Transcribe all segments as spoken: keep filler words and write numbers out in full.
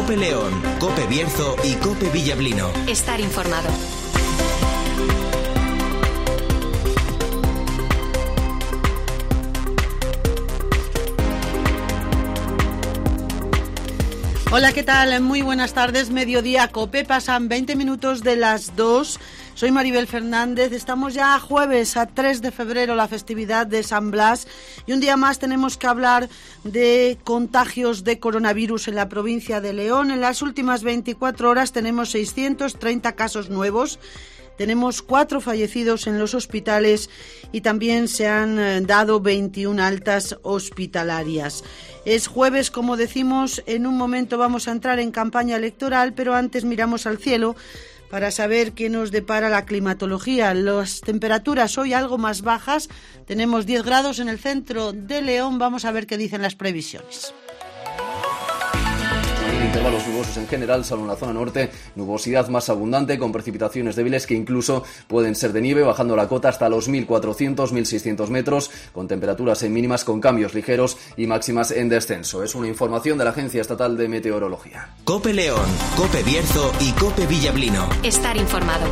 COPE León, COPE Bierzo y COPE Villablino. Estar informado. Hola, ¿qué tal? Muy buenas tardes, mediodía COPE, pasan veinte minutos de las dos. Soy Maribel Fernández, estamos ya a jueves, a tres de febrero, la festividad de San Blas, y un día más tenemos que hablar de contagios de coronavirus en la provincia de León. En las últimas veinticuatro horas tenemos seiscientos treinta casos nuevos. Tenemos cuatro fallecidos en los hospitales y también se han dado veintiuna altas hospitalarias. Es jueves, como decimos, en un momento vamos a entrar en campaña electoral, pero antes miramos al cielo para saber qué nos depara la climatología. Las temperaturas hoy algo más bajas, tenemos diez grados en el centro de León, vamos a ver qué dicen las previsiones. Intervalos nubosos en general, salvo en la zona norte, nubosidad más abundante con precipitaciones débiles que incluso pueden ser de nieve, bajando la cota hasta los mil cuatrocientos a mil seiscientos metros, con temperaturas en mínimas con cambios ligeros y máximas en descenso. Es una información de la Agencia Estatal de Meteorología. COPE León, COPE Bierzo y COPE Villablino. Estar informado.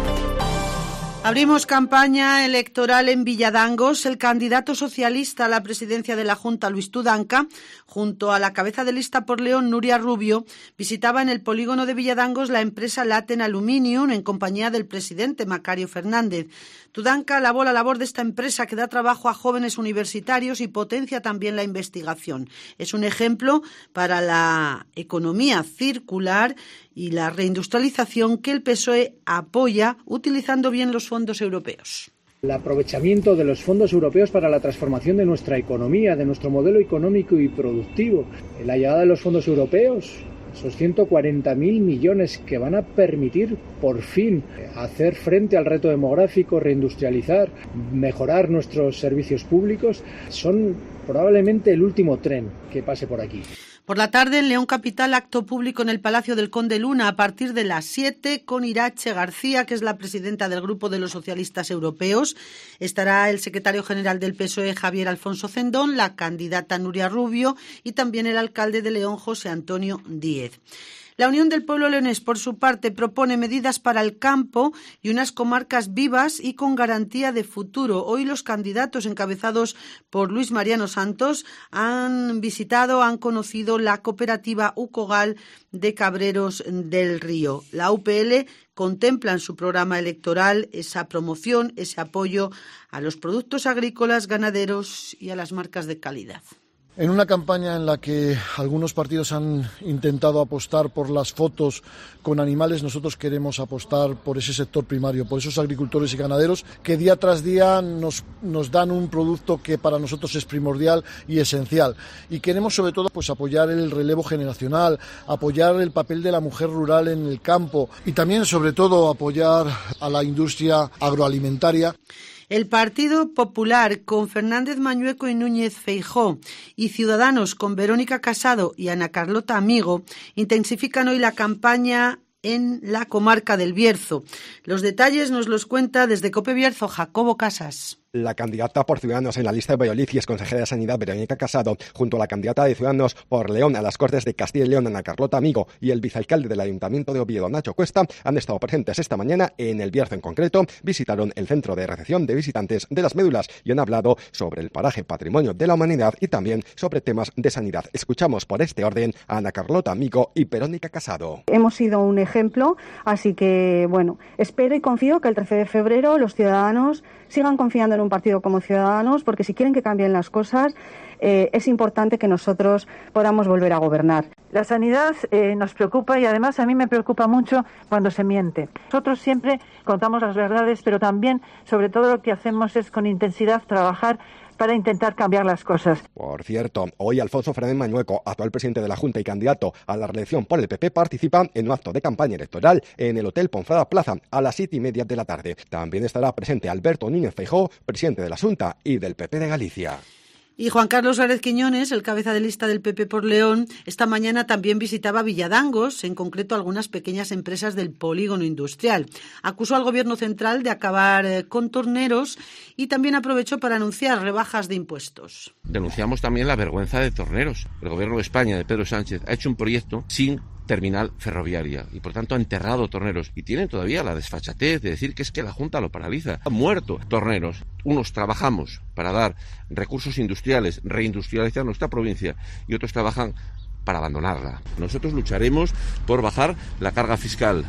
Abrimos campaña electoral en Villadangos. El candidato socialista a la presidencia de la Junta, Luis Tudanca, junto a la cabeza de lista por León, Nuria Rubio, visitaba en el polígono de Villadangos la empresa Laten Aluminium en compañía del presidente Macario Fernández. Tudanca alabó la labor de esta empresa que da trabajo a jóvenes universitarios y potencia también la investigación. Es un ejemplo para la economía circular y la reindustrialización que el P S O E apoya utilizando bien los fondos europeos. El aprovechamiento de los fondos europeos para la transformación de nuestra economía, de nuestro modelo económico y productivo. La llegada de los fondos europeos, esos ciento cuarenta mil millones que van a permitir por fin hacer frente al reto demográfico, reindustrializar, mejorar nuestros servicios públicos, son probablemente el último tren que pase por aquí. Por la tarde, en León Capital, acto público en el Palacio del Conde Luna a partir de las siete con Irache García, que es la presidenta del Grupo de los Socialistas Europeos. Estará el secretario general del P S O E, Javier Alfonso Cendón, la candidata Nuria Rubio y también el alcalde de León, José Antonio Díez. La Unión del Pueblo Leonés, por su parte, propone medidas para el campo y unas comarcas vivas y con garantía de futuro. Hoy los candidatos encabezados por Luis Mariano Santos han visitado, han conocido la cooperativa Ucogal de Cabreros del Río. La U P L contempla en su programa electoral esa promoción, ese apoyo a los productos agrícolas, ganaderos y a las marcas de calidad. En una campaña en la que algunos partidos han intentado apostar por las fotos con animales, nosotros queremos apostar por ese sector primario, por esos agricultores y ganaderos que día tras día nos, nos dan un producto que para nosotros es primordial y esencial. Y queremos sobre todo pues apoyar el relevo generacional, apoyar el papel de la mujer rural en el campo y también sobre todo apoyar a la industria agroalimentaria. El Partido Popular con Fernández Mañueco y Núñez Feijóo y Ciudadanos con Verónica Casado y Ana Carlota Amigo intensifican hoy la campaña en la comarca del Bierzo. Los detalles nos los cuenta desde COPE Bierzo Jacobo Casas. La candidata por Ciudadanos en la lista de Valladolid y exconsejera de Sanidad, Verónica Casado, junto a la candidata de Ciudadanos por León a las Cortes de Castilla y León, Ana Carlota Amigo, y el vicealcalde del Ayuntamiento de Oviedo, Nacho Cuesta, han estado presentes esta mañana en el Bierzo. En concreto, visitaron el centro de recepción de visitantes de las Médulas y han hablado sobre el paraje Patrimonio de la Humanidad y también sobre temas de sanidad. Escuchamos por este orden a Ana Carlota Amigo y Verónica Casado. Hemos sido un ejemplo, así que, bueno, espero y confío que el trece de febrero los ciudadanos sigan confiando en un partido como Ciudadanos, porque si quieren que cambien las cosas, eh, es importante que nosotros podamos volver a gobernar. La sanidad eh, nos preocupa y además a mí me preocupa mucho cuando se miente. Nosotros siempre contamos las verdades, pero también, sobre todo, lo que hacemos es con intensidad trabajar para intentar cambiar las cosas. Por cierto, hoy Alfonso Fernández Mañueco, actual presidente de la Junta y candidato a la reelección por el P P, participa en un acto de campaña electoral en el Hotel Ponferrada Plaza a las siete y media de la tarde. También estará presente Alberto Núñez Feijóo, presidente de la Junta y del P P de Galicia. Y Juan Carlos Suárez Quiñones, el cabeza de lista del P P por León, esta mañana también visitaba Villadangos, en concreto algunas pequeñas empresas del polígono industrial. Acusó al Gobierno central de acabar con torneros y también aprovechó para anunciar rebajas de impuestos. Denunciamos también la vergüenza de torneros. El Gobierno de España, de Pedro Sánchez, ha hecho un proyecto sin terminal ferroviaria y por tanto ha enterrado Torneros y tienen todavía la desfachatez de decir que es que la Junta lo paraliza. Han muerto Torneros. Unos trabajamos para dar recursos industriales, reindustrializar nuestra provincia y otros trabajan para abandonarla. Nosotros lucharemos por bajar la carga fiscal.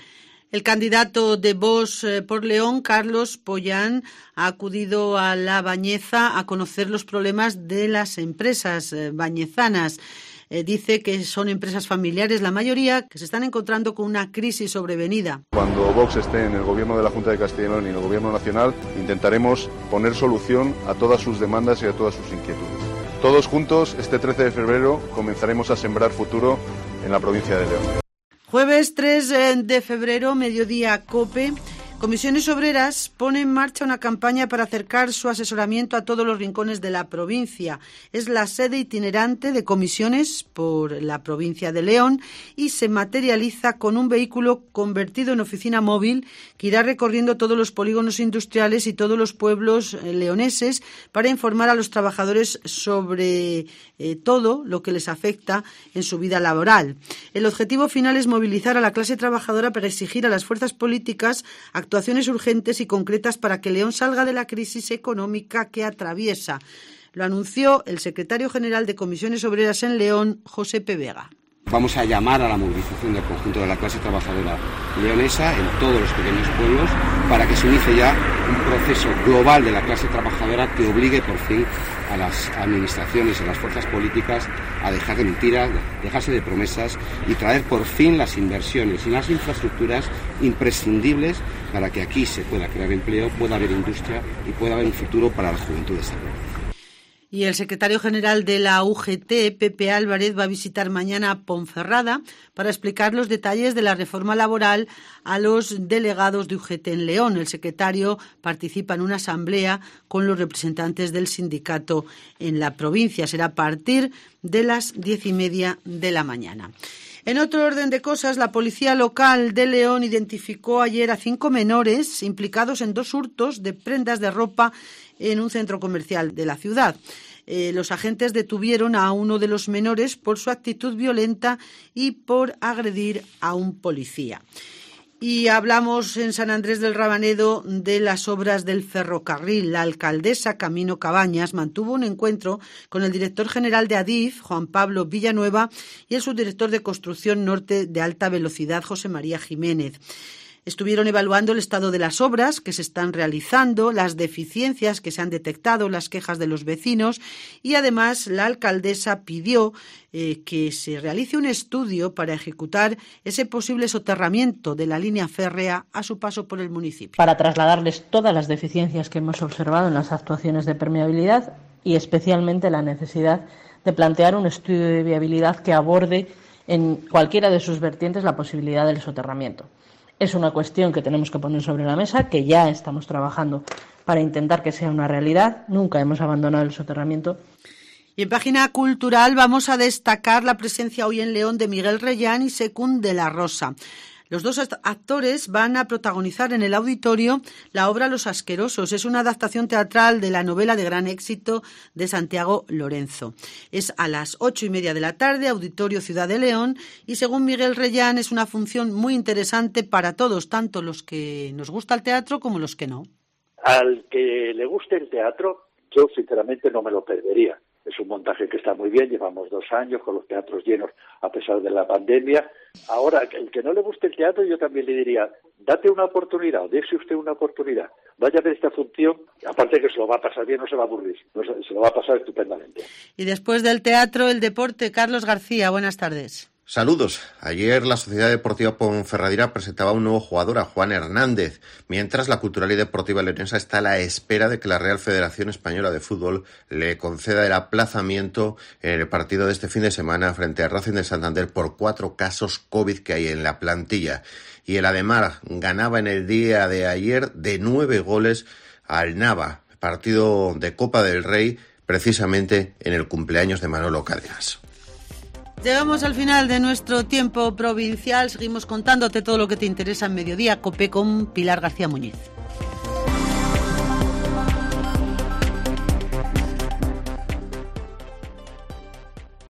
El candidato de Vox eh, por León, Carlos Pollán, ha acudido a La Bañeza a conocer los problemas de las empresas eh, bañezanas. Eh, dice que son empresas familiares, la mayoría, que se están encontrando con una crisis sobrevenida. Cuando Vox esté en el gobierno de la Junta de Castilla y León y en el gobierno nacional, intentaremos poner solución a todas sus demandas y a todas sus inquietudes. Todos juntos, este trece de febrero, comenzaremos a sembrar futuro en la provincia de León. Jueves tres de febrero, mediodía COPE. Comisiones Obreras pone en marcha una campaña para acercar su asesoramiento a todos los rincones de la provincia. Es la sede itinerante de comisiones por la provincia de León y se materializa con un vehículo convertido en oficina móvil que irá recorriendo todos los polígonos industriales y todos los pueblos leoneses para informar a los trabajadores sobre eh, todo lo que les afecta en su vida laboral. El objetivo final es movilizar a la clase trabajadora para exigir a las fuerzas políticas actuaciones urgentes y concretas para que León salga de la crisis económica que atraviesa. Lo anunció el secretario general de Comisiones Obreras en León, José P. Vega. Vamos a llamar a la movilización del conjunto de la clase trabajadora leonesa en todos los pequeños pueblos para que se inicie ya un proceso global de la clase trabajadora que obligue por fin a las administraciones y a las fuerzas políticas a dejar de mentiras, dejarse de promesas y traer por fin las inversiones y las infraestructuras imprescindibles para que aquí se pueda crear empleo, pueda haber industria y pueda haber un futuro para la juventud de esta provincia. Y el secretario general de la U G T, Pepe Álvarez, va a visitar mañana Ponferrada para explicar los detalles de la reforma laboral a los delegados de U G T en León. El secretario participa en una asamblea con los representantes del sindicato en la provincia. Será a partir de las diez y media de la mañana. En otro orden de cosas, la policía local de León identificó ayer a cinco menores implicados en dos hurtos de prendas de ropa en un centro comercial de la ciudad. Eh, los agentes detuvieron a uno de los menores por su actitud violenta y por agredir a un policía. Y hablamos en San Andrés del Rabanedo de las obras del ferrocarril. La alcaldesa Camino Cabañas mantuvo un encuentro con el director general de Adif, Juan Pablo Villanueva, y el subdirector de Construcción Norte de Alta Velocidad, José María Jiménez. Estuvieron evaluando el estado de las obras que se están realizando, las deficiencias que se han detectado, las quejas de los vecinos y además la alcaldesa pidió eh, que se realice un estudio para ejecutar ese posible soterramiento de la línea férrea a su paso por el municipio. Para trasladarles todas las deficiencias que hemos observado en las actuaciones de permeabilidad y especialmente la necesidad de plantear un estudio de viabilidad que aborde en cualquiera de sus vertientes la posibilidad del soterramiento. Es una cuestión que tenemos que poner sobre la mesa, que ya estamos trabajando para intentar que sea una realidad. Nunca hemos abandonado el soterramiento. Y en página cultural vamos a destacar la presencia hoy en León de Miguel Reyán y Secún de la Rosa. Los dos actores van a protagonizar en el auditorio la obra Los Asquerosos. Es una adaptación teatral de la novela de gran éxito de Santiago Lorenzo. Es a las ocho y media de la tarde, Auditorio Ciudad de León, y según Miguel Reyán es una función muy interesante para todos, tanto los que nos gusta el teatro como los que no. Al que le guste el teatro, yo sinceramente no me lo perdería. Es un montaje que está muy bien, llevamos dos años con los teatros llenos a pesar de la pandemia. Ahora, el que no le guste el teatro, yo también le diría, date una oportunidad, o dése usted una oportunidad. Vaya a ver esta función, aparte que se lo va a pasar bien, no se va a aburrir, no se, se lo va a pasar estupendamente. Y después del teatro, el deporte, Carlos García, buenas tardes. Saludos. Ayer la Sociedad Deportiva Ponferradina presentaba un nuevo jugador, a Juan Hernández, mientras la Cultural y Deportiva Leonesa está a la espera de que la Real Federación Española de Fútbol le conceda el aplazamiento en el partido de este fin de semana frente a Racing de Santander por cuatro casos COVID que hay en la plantilla. Y el Ademar ganaba en el día de ayer de nueve goles al Nava, partido de Copa del Rey, precisamente en el cumpleaños de Manolo Cárdenas. Llegamos al final de nuestro tiempo provincial. Seguimos contándote todo lo que te interesa en Mediodía COPE con Pilar García Muñiz.